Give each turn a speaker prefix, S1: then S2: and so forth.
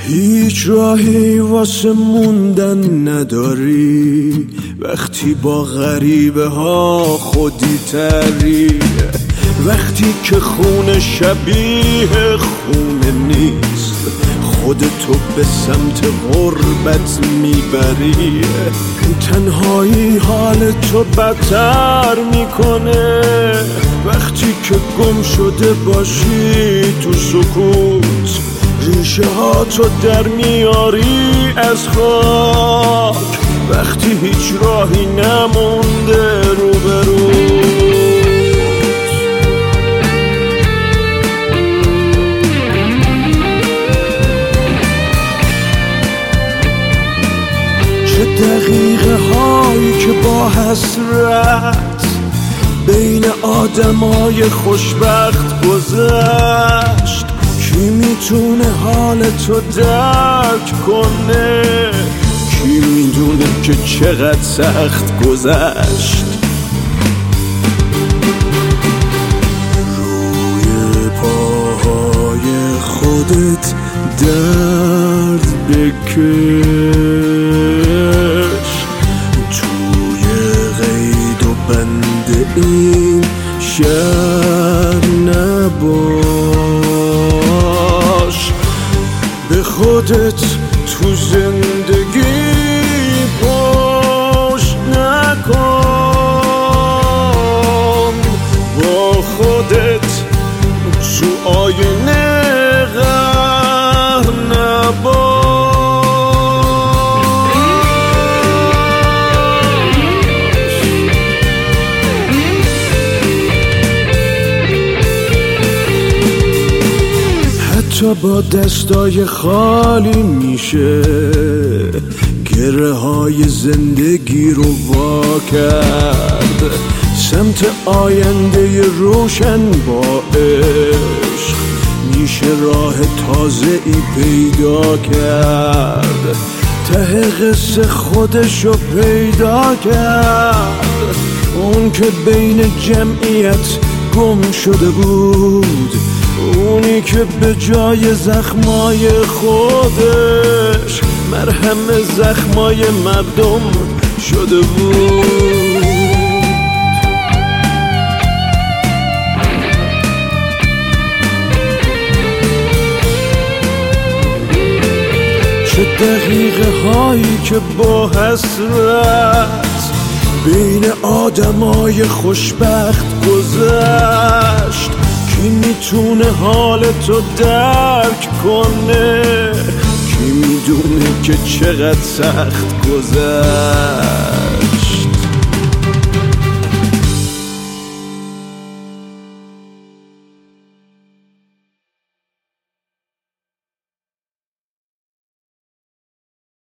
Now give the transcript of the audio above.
S1: هیچ راهی واسه موندن نداری وقتی با غریبه ها خودی تری، وقتی که خون شبیه خونه نیست خودتو به سمت غربت میبری. تنهایی حالتو بدتر میکنه وقتی که گم شده باشی تو سکوت، ریشه ها تو در میاری از خاک وقتی هیچ راهی نمونده روبروت. چه دقیقه هایی که با حسرت بین آدمای خوشبخت گذشت، کی میتونه حالتو درک کنه، کی میدونه که چقدر سخت گذشت. روی پاهای خودت درد بکش، توی قید و بند این شهر نباش، به خودت تو زندگی پشت نکن، با خودت تو آینه غر نباش. حتی با دستای خالی میشه گره های زندگی رو وا کرد، سمت آینده روشن با عشق میشه راه تازه ای پیدا کرد، ته قصه خودشو پیدا کرد، اون که بین جمعیت گم شده بود، اونی که به جای زخمای خودش مرهم زخمای مردم شده بود. چه دقیقه هایی که با حسرت بین آدمای خوشبخت گذشت، کی میتونه حالتو درک کنه، کی میدونه که چقدر سخت گذشت.